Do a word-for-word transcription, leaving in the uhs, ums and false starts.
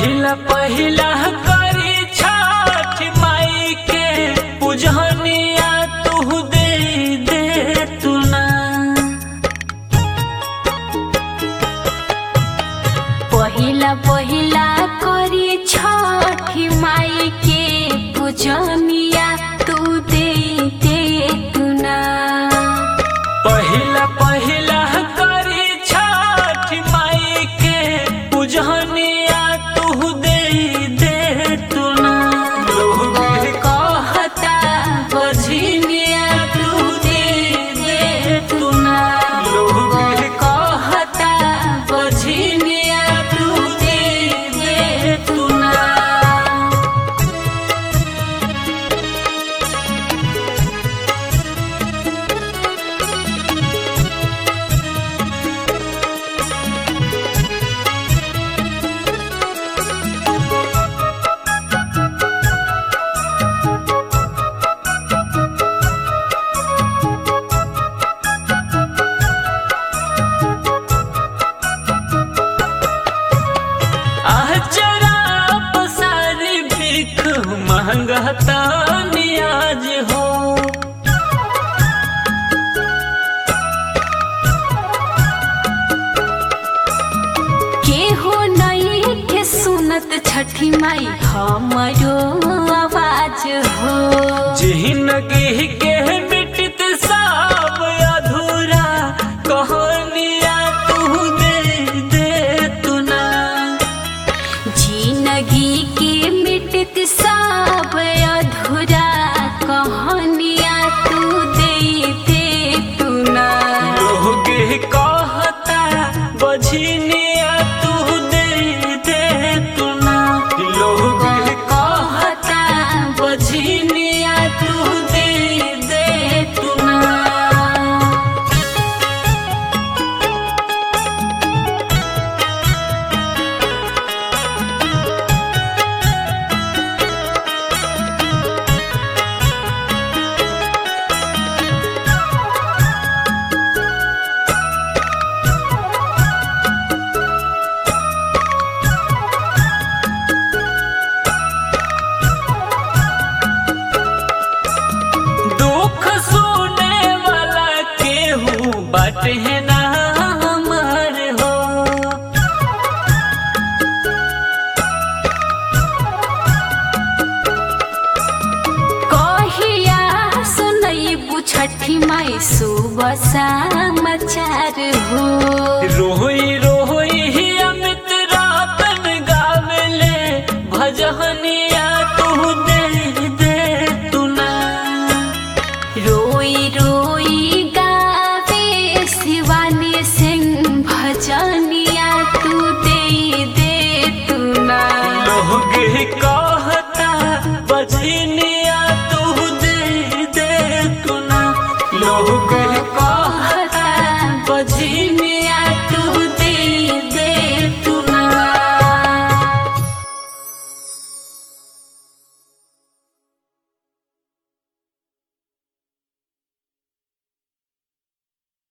पहिला पहिला करी छठ माई के पूजनिया तू दे दे तू ना। पहिला पहिला करी छठ माई के पूजनिया तू दे दे तू ना। पहिला पहिला करी छठ माई के पूजनिया तू दे दे तू ना। लोग कहता बजनिया तू दे दे तू ना। लोग कहता बजनिया तू दे दे तू ना। आचरा पसारी भीख महंगता नियाज हो। केहू नहीं के सुनत छठी माई हमरो आवाज हो। जिंदगी के मिटत सब अधूरा कहानिया तू दे दे तू ना। जिंदगी के मिटत सब अधूरा कहानिया तू दे दे तू ना। लोग कहता बझनिया तू दे दे तू ना। लोग कहता बजनिया तू दे दे तू ना। दुख सुने वाला केहू बाटे ना हमार हो। कहिया सुनैबू छठी माई सुबह समाचार हो। रोई